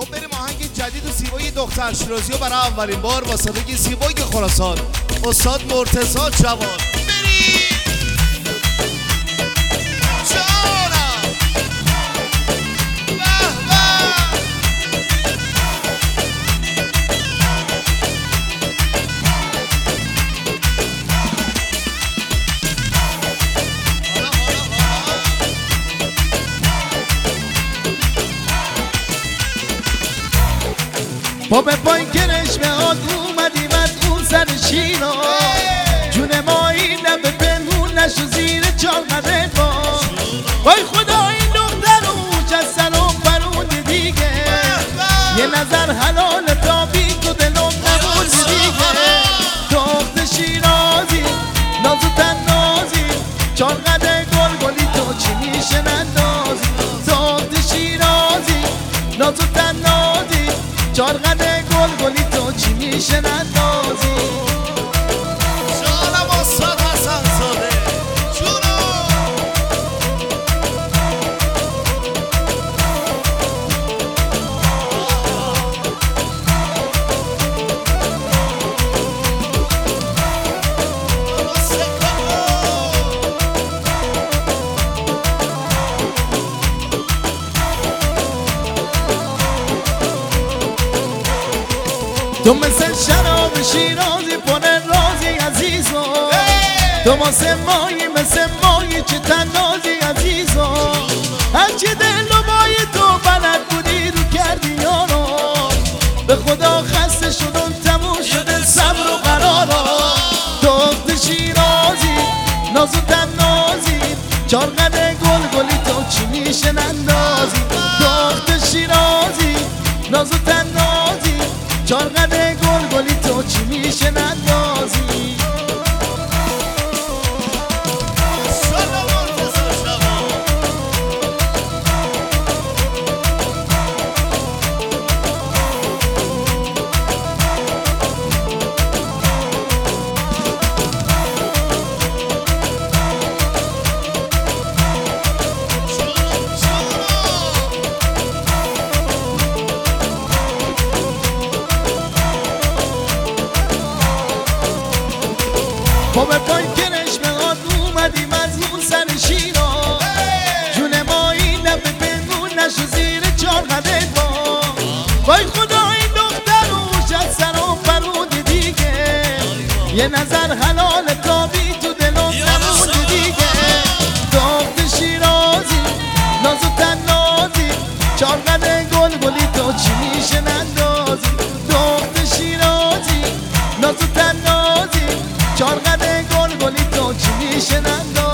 خب بریم آهنگ جدید و زیبای دختر شیرازی رو برای اولین بار با صدای زیبای خراسان استاد مرتضی جواد بریم. با به پای کرشمه آد اومدیم از اون سر شیرا جون ما این نبه پنهون نشو زیر چاقده با وای خدا این دختر اوچ از سلام فرود دیگه یه نظر حلال تا بی تو دلم نبود دیگه دخت شیرازی نازو تنازی چاقده گلگلی تو چی میشه نندازی دخت شیرازی نازو تنازی چارقده گلگلی تو چی میشه نندازی شالم استاد حسن زاده جونو تو مثل شراب شیرازی پره رازی عزیزو تو واسه مایی مثل مایی چه تنازی عزیزو هرچی دل و مای تو بلد بودی رو کردی یارو به خدا خسته شدم تموم شده صبر و قرارا دخت شیرازی نازو تنازی چارقده گلگلی تو چی میشه نندازی دخت شیرازی نازو تنازی چارقده گلگلی تو چی میشه نندازی با به پای کرشمه آد اومدیم از اون سر شیرا جون ما این نبه پنهون نشو زیر چاقده با وای خدا این دختر اوش از سر و فرود دیگه یه نظر حلال تا بی تو دلم نمود دیگه دخت شیرازی نازو تنازی چاقده گلگلی تو چی میشه نندازی دخت شیرازی نازو تنازی چارقده گلگلی تو چی میشه نندازی